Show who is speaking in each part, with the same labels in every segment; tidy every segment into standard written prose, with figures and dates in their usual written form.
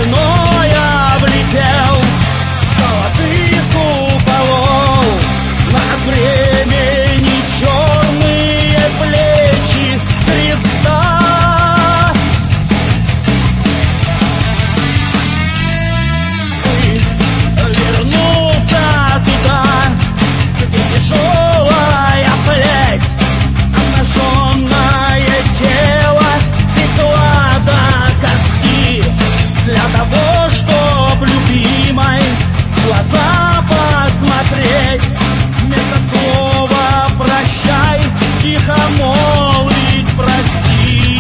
Speaker 1: весной облетел золотых куполов, над времени черные плечи Христа. Ты вернулся туда, где тяжелая плеть, обнаженное тело текла до кости, для того, чтоб любимой в глаза посмотреть, вместо слова «прощай» тихо молвить «прости».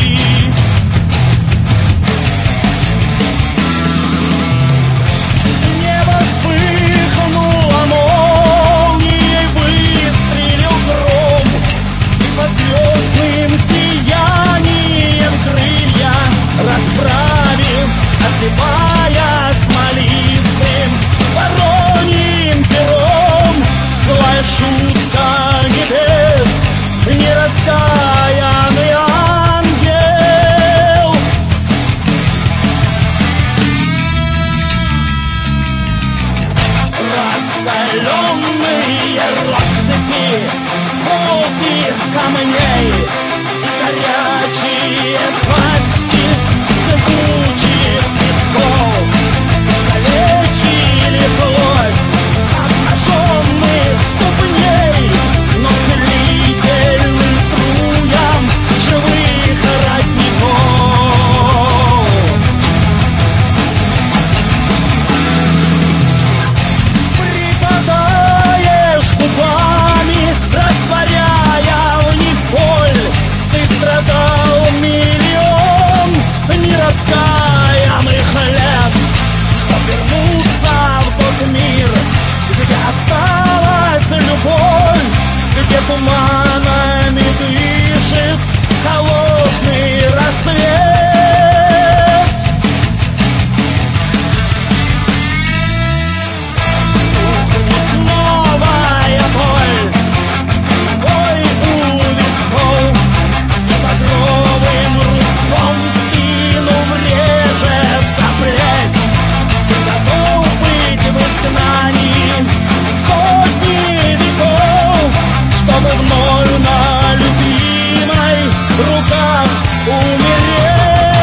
Speaker 1: Небо вспыхнуло молнией, выстрелил гром, и под звездным сиянием крылья расправив, отливая смолистым вороньим пером, злая шутка небес, нераскаянный ангел. Раскаленные россыпи холодных камней и горячие пасти зыбучих песков искалечили плоть обнаженных ступней, но целительным струям живых родников. Припадаешь губами, растворяя в них боль, ты страдал миллион нераскаянных лет, чтоб вернуться в тот мир, где осталась любовь, где туманами дышит холодный рассвет. Тухнет новая боль, бой у висков, и багровым рубцом в спину врежется плеть. Ты готов быть в изгнании сотни веков, чтобы вновь на любимой руках умереть.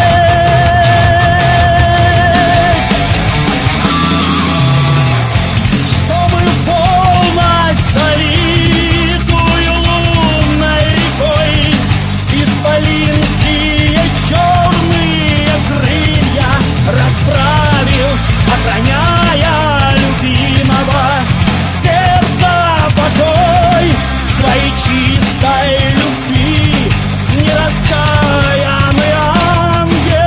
Speaker 1: Чтобы полночь залитую лунной рекой исполинские черные крылья расправил, охраняя любимого сердца покой своей чистой любви, нераскаянный ангел.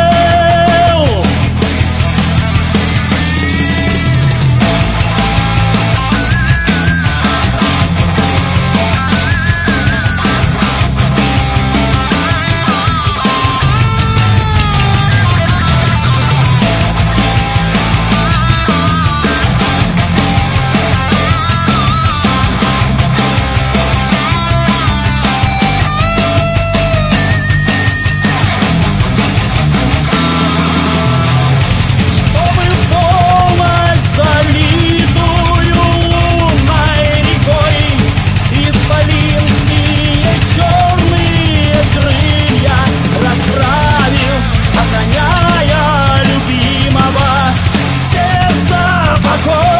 Speaker 1: Чтобы полночь залитую лунной рекой исполинские черные крылья расправил, охраняя любимого сердца покой.